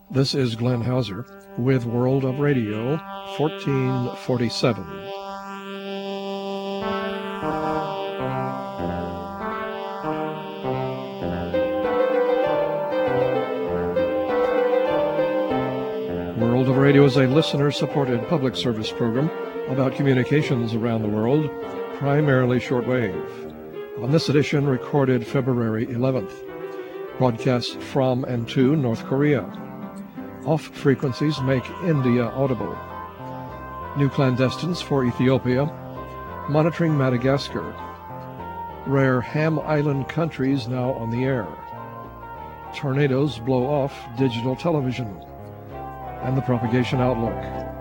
This is Glenn Hauser with World of Radio 1447. World of Radio is a listener-supported public service program about communications around the world, primarily shortwave. On this edition, recorded February 11th, broadcasts from and to North Korea. Off frequencies make India audible. New clandestines for Ethiopia. Monitoring Madagascar. Rare Ham Island countries now on the air. Tornadoes blow off digital television. And the propagation outlook.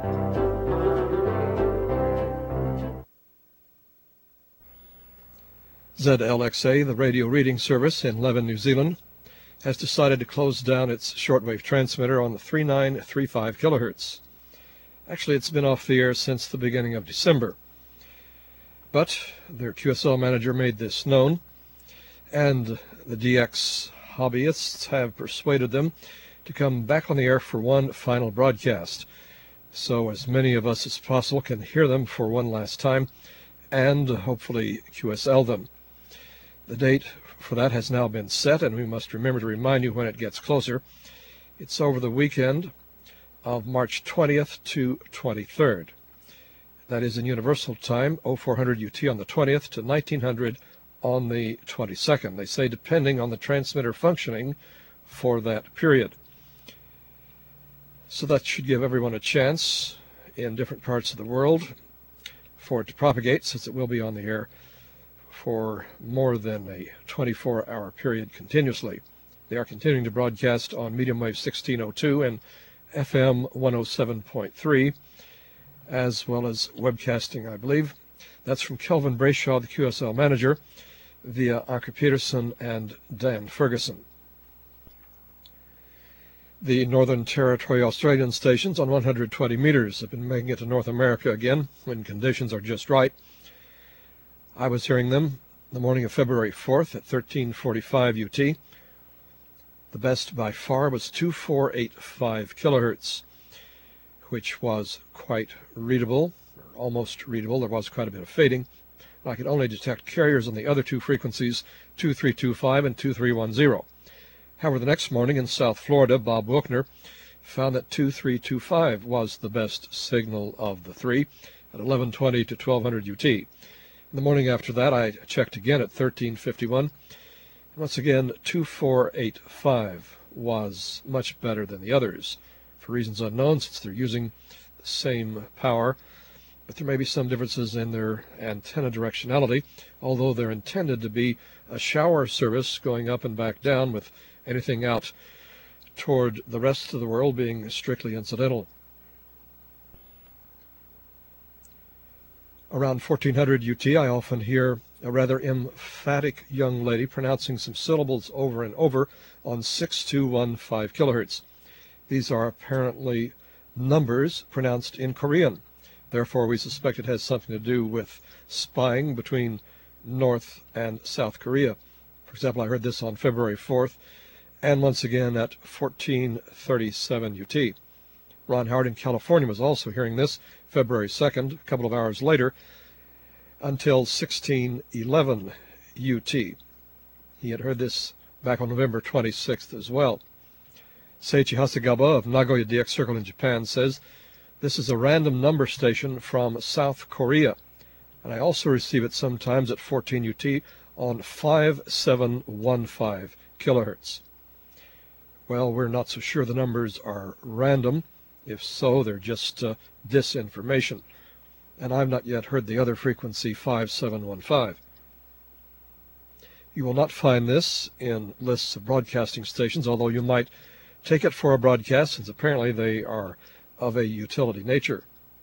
ZLXA, the radio reading service in Leven, New Zealand, has decided to close down its shortwave transmitter on the 3935 kilohertz. Actually, it's been off the air since the beginning of December. But their QSL manager made this known, and the DX hobbyists have persuaded them to come back on the air for one final broadcast, so as many of us as possible can hear them for one last time and hopefully QSL them. The date for that has now been set, and we must remember to remind you when it gets closer. It's over the weekend of March 20th to 23rd. That is in Universal Time, 0400 UT on the 20th to 1900 on the 22nd. They say depending on the transmitter functioning for that period. So that should give everyone a chance in different parts of the world for it to propagate, since it will be on the air for more than a 24-hour period continuously. They are continuing to broadcast on medium wave 1602 and FM 107.3, as well as webcasting, I believe. That's from Kelvin Brayshaw, the QSL manager, via Anke Peterson and Dan Ferguson. The Northern Territory Australian stations on 120 meters have been making it to North America again when conditions are just right. I was hearing them the morning of February 4th at 1345 UT. The best by far was 2485 kilohertz, which was quite readable, or almost readable. There was quite a bit of fading. I could only detect carriers on the other two frequencies, 2325 and 2310. However, the next morning in South Florida, Bob Wilkner found that 2325 was the best signal of the three at 1120 to 1200 UT. In the morning after that, I checked again at 1351. Once again, 2485 was much better than the others, for reasons unknown, since they're using the same power. But there may be some differences in their antenna directionality, although they're intended to be a shower service going up and back down, with anything out toward the rest of the world being strictly incidental. Around 1400 UT, I often hear a rather emphatic young lady pronouncing some syllables over and over on 6215 kilohertz. These are apparently numbers pronounced in Korean. Therefore, we suspect it has something to do with spying between North and South Korea. For example, I heard this on February 4th, and once again at 1437 UT. Ron Howard in California was also hearing this February 2nd, a couple of hours later, until 1611 UT. He had heard this back on November 26th as well. Seiichi Hasegawa of Nagoya DX Circle in Japan says, "This is a random number station from South Korea, and I also receive it sometimes at 14 UT on 5715 kilohertz. Well, we're not so sure the numbers are random. If so, they're just disinformation. And I've not yet heard the other frequency, 5715. You will not find this in lists of broadcasting stations, although you might take it for a broadcast, since apparently they are of a utility nature."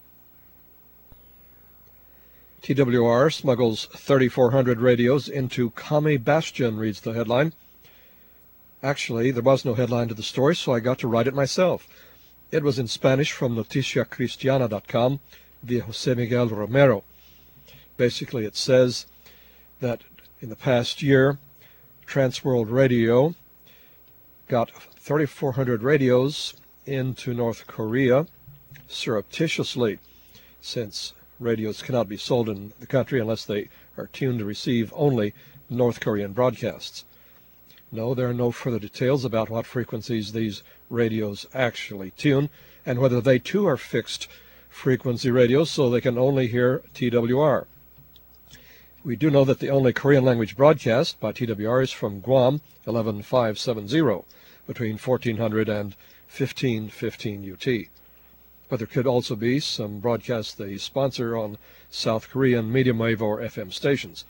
TWR smuggles 3,400 radios into Kami Bastion, reads the headline. Actually, there was no headline to the story, so I got to write it myself. It was in Spanish from noticiacristiana.com via Jose Miguel Romero. Basically, it says that in the past year, Transworld Radio got 3,400 radios into North Korea surreptitiously, since radios cannot be sold in the country unless they are tuned to receive only North Korean broadcasts. No, there are no further details about what frequencies these radios actually tune, and whether they too are fixed frequency radios so they can only hear TWR. We do know that the only Korean language broadcast by TWR is from Guam 11570 between 1400 and 1515 UT. But there could also be some broadcasts they sponsor on South Korean medium wave or FM stations.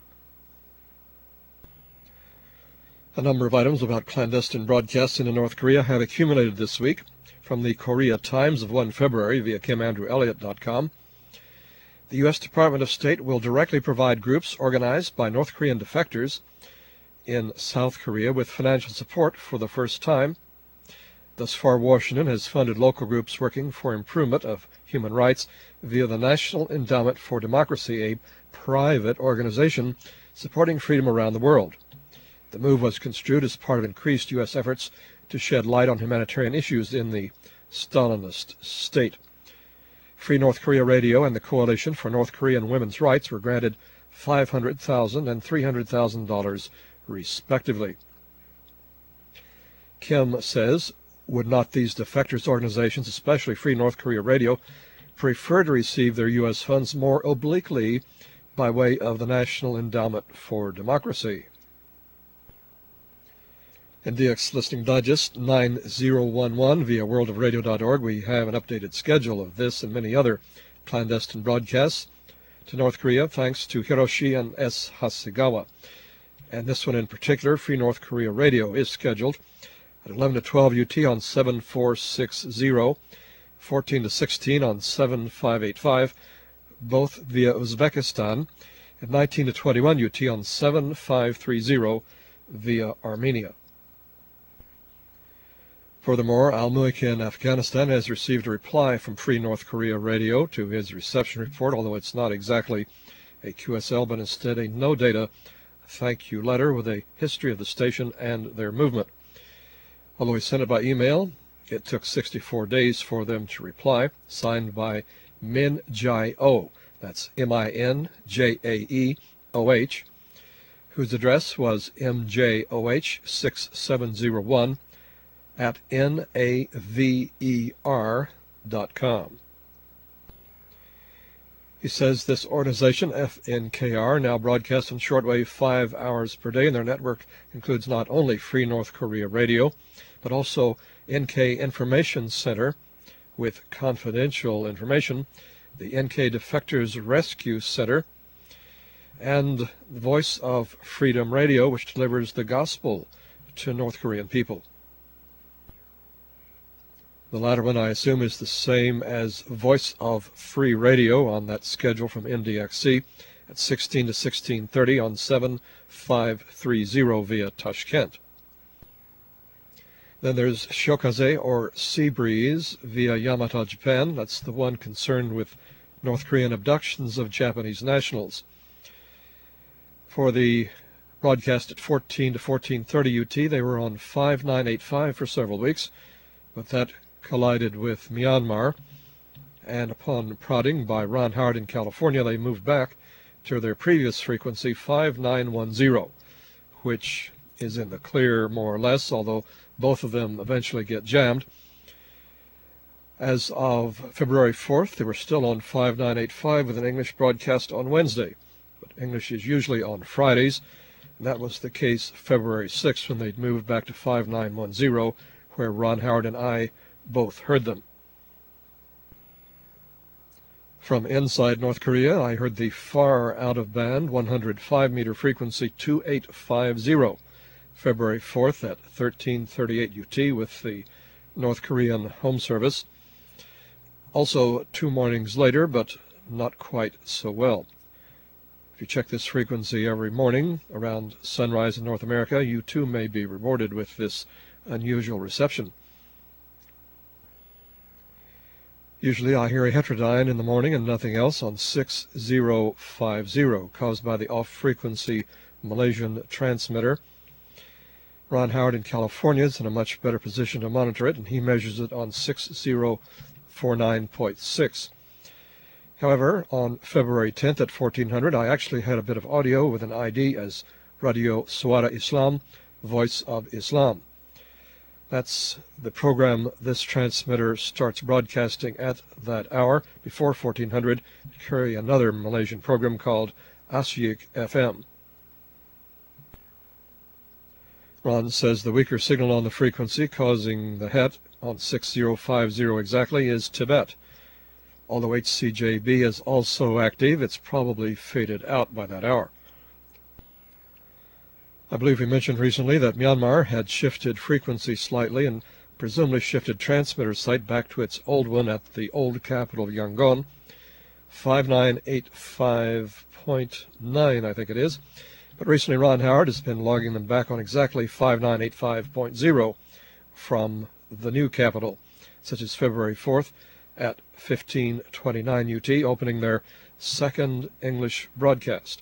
A number of items about clandestine broadcasts into North Korea have accumulated this week from the Korea Times of 1 February via KimAndrewElliott.com. The U.S. Department of State will directly provide groups organized by North Korean defectors in South Korea with financial support for the first time. Thus far, Washington has funded local groups working for improvement of human rights via the National Endowment for Democracy, a private organization supporting freedom around the world. The move was construed as part of increased U.S. efforts to shed light on humanitarian issues in the Stalinist state. Free North Korea Radio and the Coalition for North Korean Women's Rights were granted $500,000 and $300,000 respectively. Kim says, would not these defectors organizations, especially Free North Korea Radio, prefer to receive their U.S. funds more obliquely by way of the National Endowment for Democracy? In DX Listening Digest 9011 via worldofradio.org, we have an updated schedule of this and many other clandestine broadcasts to North Korea, thanks to Hiroshi and S. Hasegawa. And this one in particular, Free North Korea Radio, is scheduled at 11 to 12 UT on 7460, 14 to 16 on 7585, both via Uzbekistan, and 19 to 21 UT on 7530 via Armenia. Furthermore, Al-Muiq in Afghanistan has received a reply from Free North Korea Radio to his reception report, although it's not exactly a QSL, but instead a no-data thank you letter with a history of the station and their movement. Although he sent it by email, it took 64 days for them to reply, signed by Min Jae-oh, that's M-I-N-J-A-E-O-H, whose address was MJOH 6701 at naver.com. He says this organization, FNKR, now broadcasts on shortwave 5 hours per day, and their network includes not only Free North Korea Radio, but also NK Information Center with confidential information, the NK Defectors Rescue Center, and the Voice of Freedom Radio, which delivers the gospel to North Korean people. The latter one, I assume, is the same as Voice of Free Radio on that schedule from NDXC at 16 to 1630 on 7530 via Tashkent. Then there's Shokaze, or Sea Breeze, via Yamata, Japan. That's the one concerned with North Korean abductions of Japanese nationals. For the broadcast at 14 to 1430 UT, they were on 5985 for several weeks, but that collided with Myanmar, and upon prodding by Ron Howard in California, they moved back to their previous frequency, 5910, which is in the clear more or less, although both of them eventually get jammed. As of February 4th, they were still on 5985 with an English broadcast on Wednesday, but English is usually on Fridays, and that was the case February 6th when they'd moved back to 5910, where Ron Howard and I both heard them. From inside North Korea, I heard the far out-of-band 105-meter frequency 2850, February 4th at 1338 UT with the North Korean Home Service. Also 2 mornings later, but not quite so well. If you check this frequency every morning around sunrise in North America, you too may be rewarded with this unusual reception. Usually I hear a heterodyne in the morning and nothing else on 6050, caused by the off-frequency Malaysian transmitter. Ron Howard in California is in a much better position to monitor it, and he measures it on 6049.6. However, on February 10th at 1400, I actually had a bit of audio with an ID as Radio Suara Islam, Voice of Islam. That's the program this transmitter starts broadcasting at that hour. Before 1400, carry another Malaysian program called Asyik FM. Ron says the weaker signal on the frequency causing the het on 6050 exactly is Tibet. Although HCJB is also active, it's probably faded out by that hour. I believe we mentioned recently that Myanmar had shifted frequency slightly and presumably shifted transmitter site back to its old one at the old capital of Yangon, 5985.9 I think it is. But recently Ron Howard has been logging them back on exactly 5985.0 from the new capital, such as February 4th at 1529 UT, opening their second English broadcast.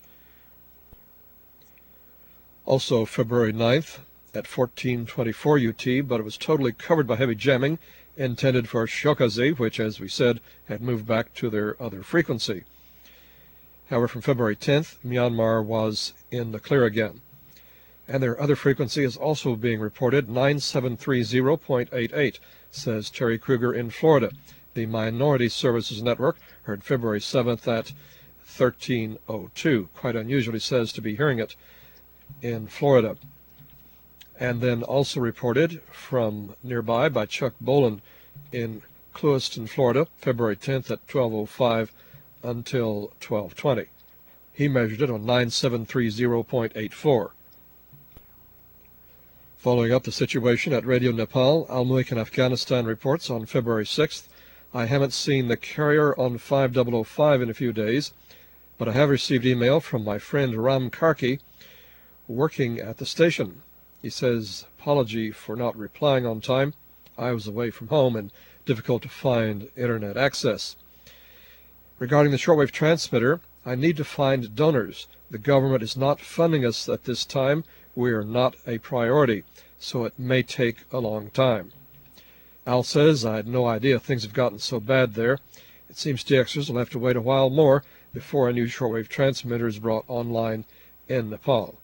Also February 9th at 1424 UT, but it was totally covered by heavy jamming intended for Shokazi, which, as we said, had moved back to their other frequency. However, from February 10th, Myanmar was in the clear again. And their other frequency is also being reported, 9730.88, says Terry Kruger in Florida. The Minority Services Network heard February 7th at 1302. Quite unusual, he says, to be hearing it in Florida. And then also reported from nearby by Chuck Boland in Clewiston, Florida, February 10th at 1205 until 1220. He measured it on 9730.84. Following up the situation at Radio Nepal, Al-Muik in Afghanistan reports on February 6th, I haven't seen the carrier on 5005 in a few days, but I have received email from my friend Ram Karki working at the station. He says, apology for not replying on time. I was away from home and difficult to find internet access. Regarding the shortwave transmitter, I need to find donors. The government is not funding us at this time. We are not a priority, so it may take a long time. Al says, I had no idea things have gotten so bad there. It seems DXers will have to wait a while more before a new shortwave transmitter is brought online in Nepal.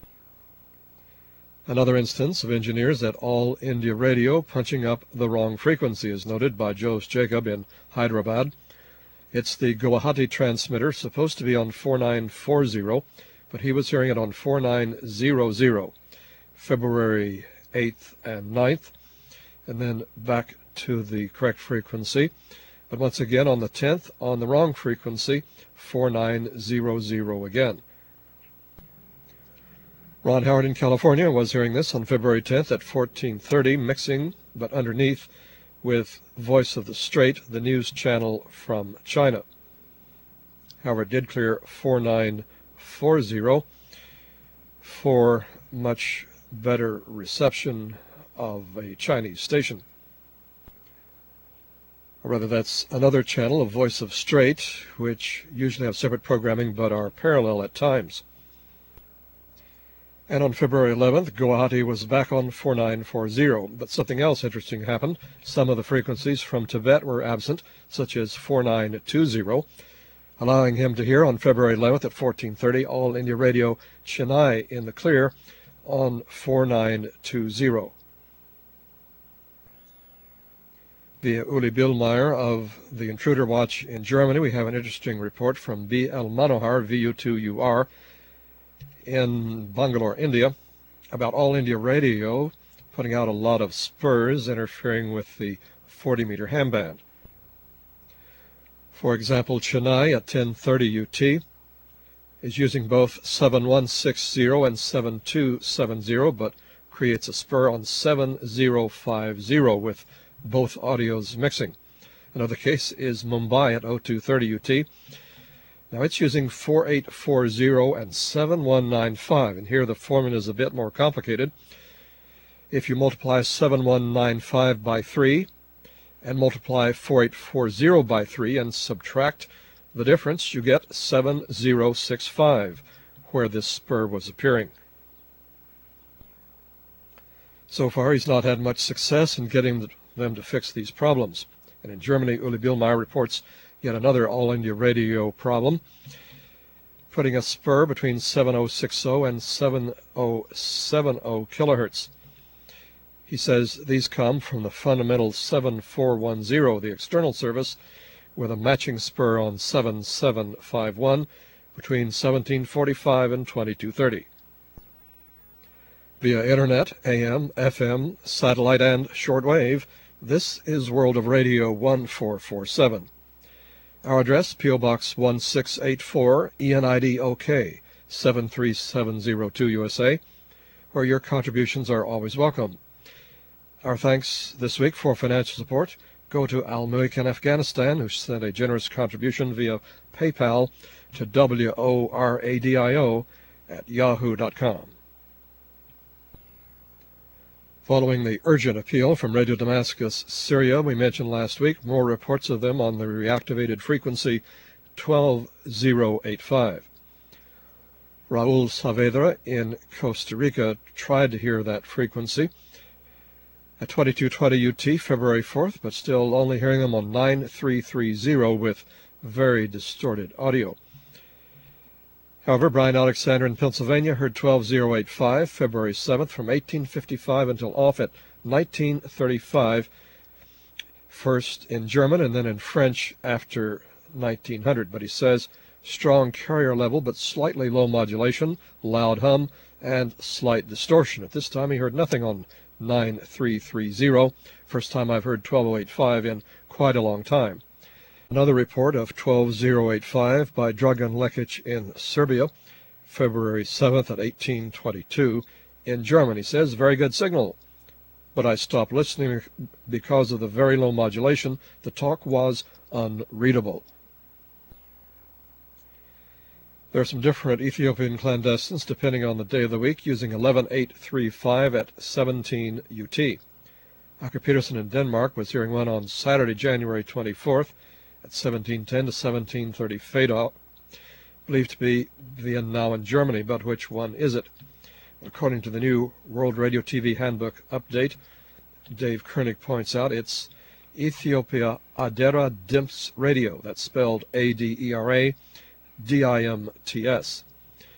Another instance of engineers at All India Radio punching up the wrong frequency is noted by Jose Jacob in Hyderabad. It's the Guwahati transmitter, supposed to be on 4940, but he was hearing it on 4900, February 8th and 9th, and then back to the correct frequency. But once again on the 10th, on the wrong frequency, 4900 again. Ron Howard in California was hearing this on February 10th at 1430, mixing, but underneath, with Voice of the Strait, the news channel from China. However, it did clear 4940 for much better reception of a Chinese station. Or rather, that's another channel of Voice of Strait, which usually have separate programming but are parallel at times. And on February 11th, Guwahati was back on 4940, but something else interesting happened. Some of the frequencies from Tibet were absent, such as 4920, allowing him to hear on February 11th at 1430 All India Radio Chennai in the clear on 4920. Via Uli Billmeyer of the Intruder Watch in Germany, we have an interesting report from B.L. Manohar, VU2UR, in Bangalore, India, about All India Radio putting out a lot of spurs interfering with the 40-meter ham band. For example, Chennai at 1030 UT is using both 7160 and 7270, but creates a spur on 7050 with both audios mixing. Another case is Mumbai at 0230 UT. Now it's using 4840 and 7195, and here the formula is a bit more complicated. If you multiply 7195 by 3 and multiply 4840 by 3 and subtract the difference, you get 7065, where this spur was appearing. So far, he's not had much success in getting them to fix these problems. And in Germany, Uli Bielmeyer reports yet another All India Radio problem, putting a spur between 7060 and 7070 kilohertz. He says these come from the fundamental 7410, the external service, with a matching spur on 7751 between 1745 and 2230. Via Internet, AM, FM, satellite, and shortwave, this is World of Radio 1447. Our address, P.O. Box 1684, ENID OK, 73702 USA, where your contributions are always welcome. Our thanks this week for financial support go to Al Muik in Afghanistan, who sent a generous contribution via PayPal to WORADIO@yahoo.com. Following the urgent appeal from Radio Damascus, Syria, we mentioned last week, more reports of them on the reactivated frequency 12085. Raul Saavedra in Costa Rica tried to hear that frequency at 2220 UT February 4th, but still only hearing them on 9330 with very distorted audio. However, Brian Alexander in Pennsylvania heard 12085 February 7th from 1855 until off at 1935, first in German and then in French after 1900. But he says strong carrier level but slightly low modulation, loud hum, and slight distortion. At this time he heard nothing on 9330, first time I've heard 12085 in quite a long time. Another report of 12085 by Dragan Lekic in Serbia, February 7th at 1822. In German, he says, very good signal, but I stopped listening because of the very low modulation. The talk was unreadable. There are some different Ethiopian clandestines depending on the day of the week, using 11835 at 17 UT. Aker Peterson in Denmark was hearing one on Saturday, January 24th, at 1710 to 1730 Fadal, believed to be Vienna now in Germany, but which one is it? According to the new World Radio TV Handbook update, Dave Koenig points out it's Ethiopia Adera Dimts Radio, that's spelled ADERA DIMTS.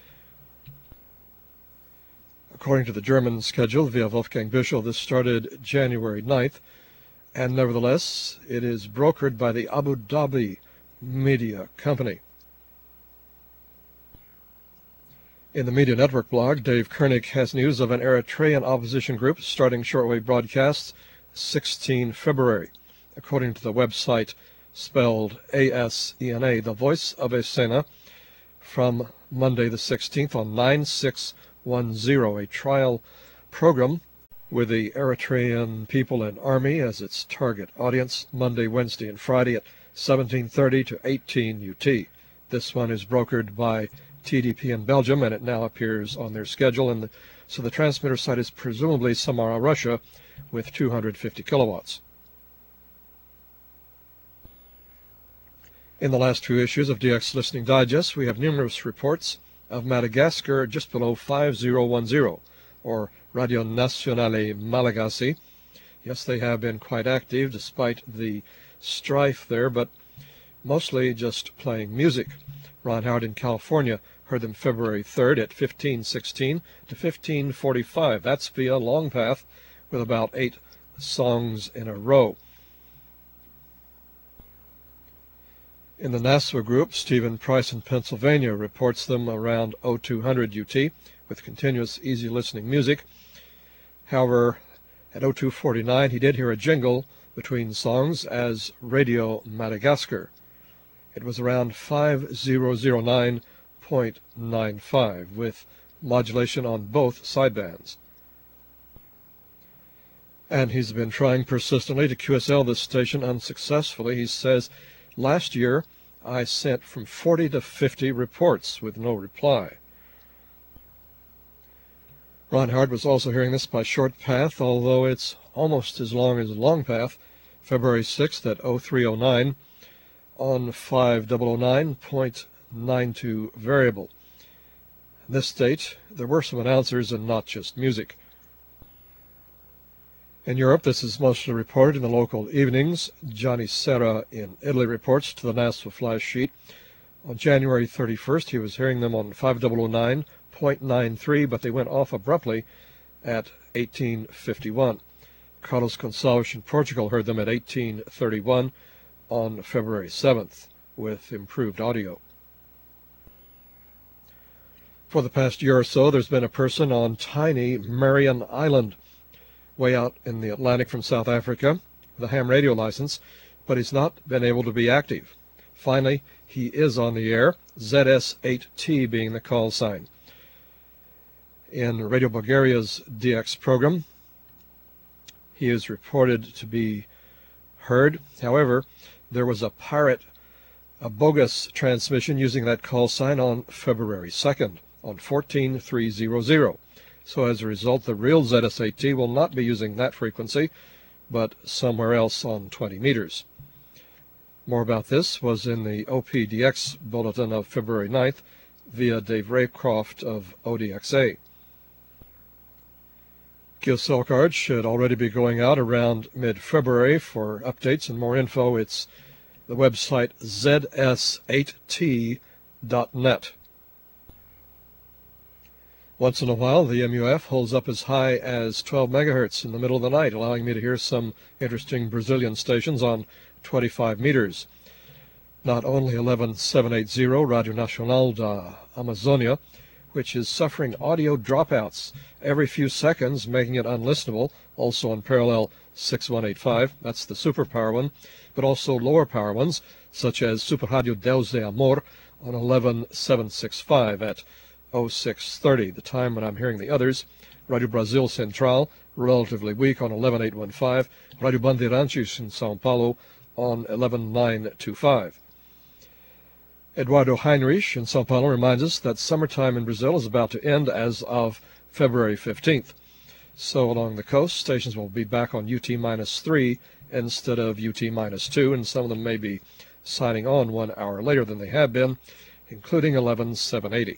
According to the German schedule via Wolfgang Büschel, this started January 9th, and nevertheless, it is brokered by the Abu Dhabi Media Company. In the Media Network blog, Dave Koenig has news of an Eritrean opposition group starting shortwave broadcasts 16 February. According to the website spelled ASENA, the Voice of Esena, from Monday the 16th on 9610, a trial program with the Eritrean people and army as its target audience, Monday, Wednesday, and Friday at 1730 to 18 UT. This one is brokered by TDP in Belgium, and it now appears on their schedule, and so the transmitter site is presumably Samara, Russia, with 250 kilowatts. In the last few issues of DX Listening Digest, we have numerous reports of Madagascar just below 5010, or Radio Nationale Malagasy. Yes, they have been quite active despite the strife there, but mostly just playing music. Ron Howard in California heard them February 3rd at 1516 to 1545. That's via Long Path with about 8 songs in a row. In the NASA group, Stephen Price in Pennsylvania reports them around 0200 UT with continuous easy listening music. However, at 0249 he did hear a jingle between songs as Radio Madagascar. It was around 5009.95 with modulation on both sidebands. And he's been trying persistently to QSL this station unsuccessfully. He says, last year I sent from 40 to 50 reports with no reply. Ron Howard was also hearing this by Short Path, although it's almost as long as Long Path, February 6th at 0309 on 5009.92 variable. In this state, there were some announcers and not just music. In Europe, this is mostly reported in the local evenings. Johnny Serra in Italy reports to the NASA flash sheet. On January 31st, he was hearing them on 5009.93, but they went off abruptly at 1851. Carlos Gonçalves in Portugal heard them at 1831 on February 7th with improved audio. For the past year or so, there's been a person on tiny Marion Island, way out in the Atlantic from South Africa, with a ham radio license, but he's not been able to be active. Finally, he is on the air, ZS8T being the call sign. In Radio Bulgaria's DX program, he is reported to be heard. However, there was a bogus transmission using that call sign on February 2nd, on 14300. So as a result, the real ZS8T will not be using that frequency, but somewhere else on 20 meters. More about this was in the OPDX bulletin of February 9th via Dave Raycroft of ODXA. QSL cards should already be going out around mid-February. For updates and more info, it's the website zs8t.net. Once in a while, the MUF holds up as high as 12 megahertz in the middle of the night, allowing me to hear some interesting Brazilian stations on 25 meters. Not only 11780 Radio Nacional da Amazônia, which is suffering audio dropouts every few seconds, making it unlistenable, also on parallel 6185, that's the super power one, but also lower power ones, such as Super Radio Deus de Amor on 11765 at 0630, the time when I'm hearing the others. Radio Brasil Central, relatively weak on 11815, Radio Bandeirantes in São Paulo on 11925. Eduardo Heinrich in São Paulo reminds us that summertime in Brazil is about to end as of February 15th. So along the coast, stations will be back on UT-3 instead of UT-2, and some of them may be signing on 1 hour later than they have been, including 11780.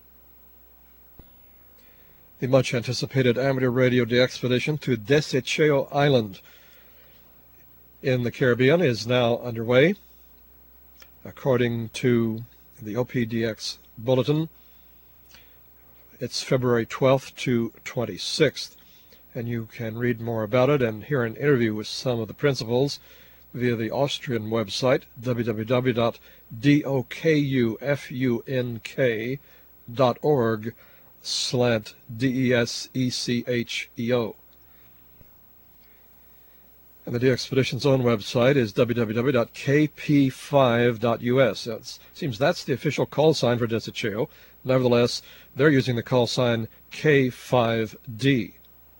The much-anticipated amateur radio expedition to Desecheo Island in the Caribbean is now underway. According to the OPDX bulletin, it's February 12th to 26th, and you can read more about it and hear an interview with some of the principals via the Austrian website, www.dokufunk.org/DESECHEO. And the DXpedition's own website is www.kp5.us. It seems that's the official call sign for Desecheo. Nevertheless, they're using the call sign K5D.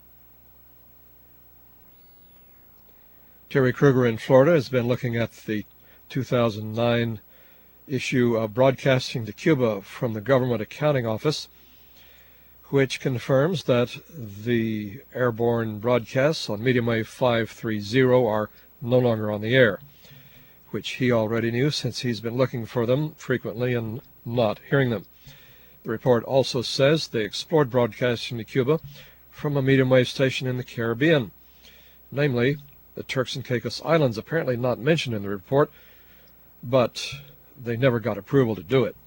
Terry Kruger in Florida has been looking at the 2009 issue of Broadcasting to Cuba from the Government Accounting Office, which confirms that the airborne broadcasts on medium wave 530 are no longer on the air, which he already knew since he's been looking for them frequently and not hearing them. The report also says they explored broadcasting to Cuba from a medium wave station in the Caribbean, namely the Turks and Caicos Islands, apparently not mentioned in the report, but they never got approval to do it.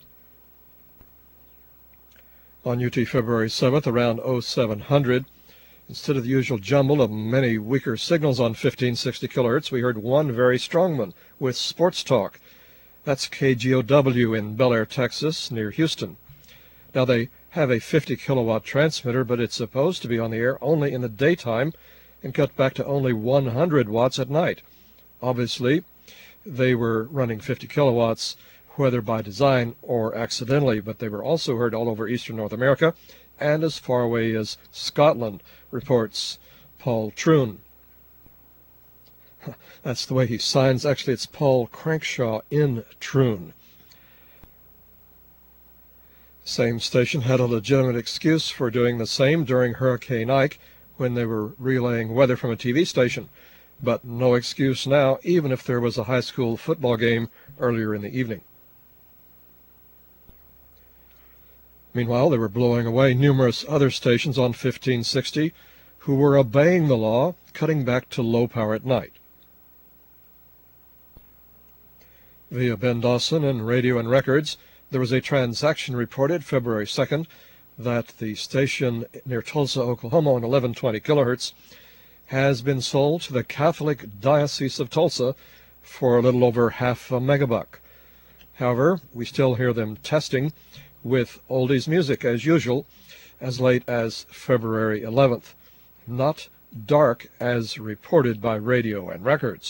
On UT February 7th, around 0700, instead of the usual jumble of many weaker signals on 1560 kilohertz, we heard one very strong one with sports talk. That's KGOW in Bel Air, Texas, near Houston. Now, they have a 50 kilowatt transmitter, but it's supposed to be on the air only in the daytime and cut back to only 100 watts at night. Obviously, they were running 50 kilowatts, whether by design or accidentally, but they were also heard all over eastern North America and as far away as Scotland, reports Paul Troon. That's the way he signs. Actually, it's Paul Crankshaw in Troon. Same station had a legitimate excuse for doing the same during Hurricane Ike when they were relaying weather from a TV station, but no excuse now, even if there was a high school football game earlier in the evening. Meanwhile, they were blowing away numerous other stations on 1560 who were obeying the law, cutting back to low power at night. Via Ben Dawson and Radio and Records, there was a transaction reported February 2nd that the station near Tulsa, Oklahoma on 1120 kilohertz has been sold to the Catholic Diocese of Tulsa for a little over half a megabuck. However, we still hear them testing with oldies music as usual as late as February 11th, not dark as reported by Radio and Records.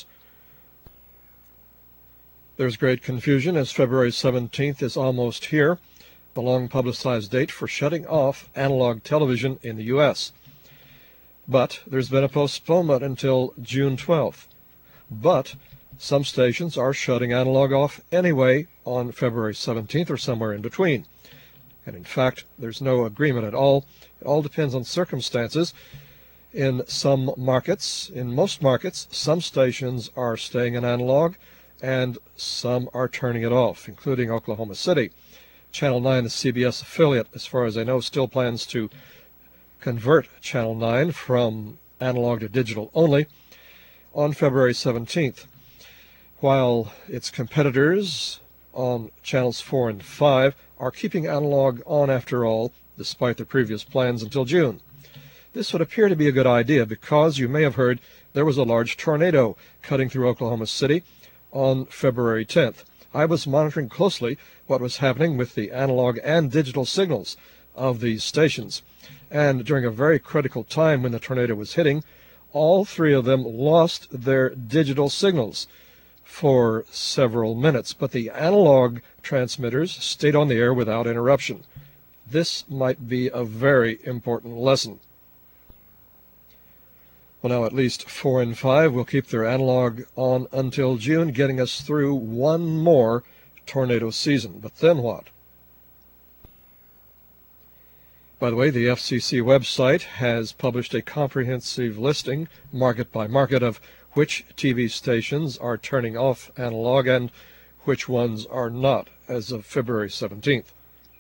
There's great confusion as February 17th is almost here, the long-publicized date for shutting off analog television in the U.S. But there's been a postponement until June 12th. But some stations are shutting analog off anyway on February 17th or somewhere in between. And in fact, there's no agreement at all. It all depends on circumstances. In some markets, in most markets, some stations are staying in analog and some are turning it off, including Oklahoma City. Channel 9, the CBS affiliate, as far as I know, still plans to convert Channel 9 from analog to digital only on February 17th, while its competitors on Channels 4 and 5 are keeping analog on after all, despite their previous plans until June. This would appear to be a good idea because you may have heard there was a large tornado cutting through Oklahoma City on February 10th. I was monitoring closely what was happening with the analog and digital signals of these stations, and during a very critical time when the tornado was hitting, all three of them lost their digital signals for several minutes, but the analog transmitters stayed on the air without interruption. This might be a very important lesson. Well, now at least 4 and 5 will keep their analog on until June, getting us through one more tornado season. But then what? By the way, the FCC website has published a comprehensive listing, market by market, of which TV stations are turning off analog and which ones are not as of February 17th.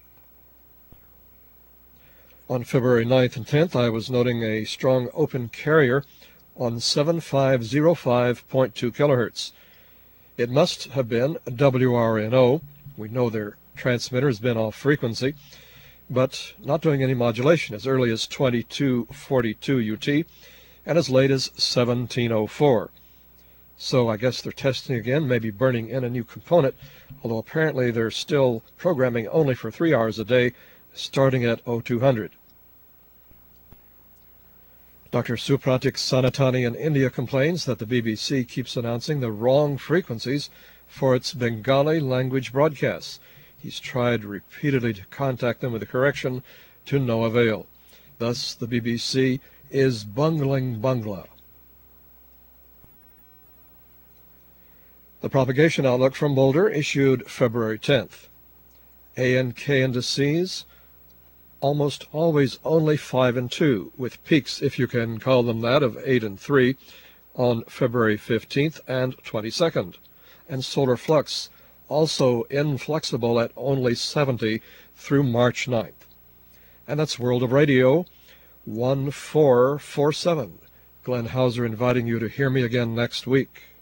On February 9th and 10th, I was noting a strong open carrier on 7505.2 kilohertz. It must have been WRNO. We know their transmitter has been off frequency, but not doing any modulation as early as 2242 UT and as late as 1704. So I guess they're testing again, maybe burning in a new component, although apparently they're still programming only for 3 hours a day, starting at 0200. Dr. Supratik Sanatani in India complains that the BBC keeps announcing the wrong frequencies for its Bengali language broadcasts. He's tried repeatedly to contact them with a correction, to no avail. Thus, the BBC is bungling Bangla. The propagation outlook from Boulder issued February 10th. ANK indices almost always only 5 and 2, with peaks, if you can call them that, of 8 and 3 on February 15th and 22nd. And solar flux also inflexible at only 70 through March 9th. And that's World of Radio 1447. Glenn Hauser inviting you to hear me again next week.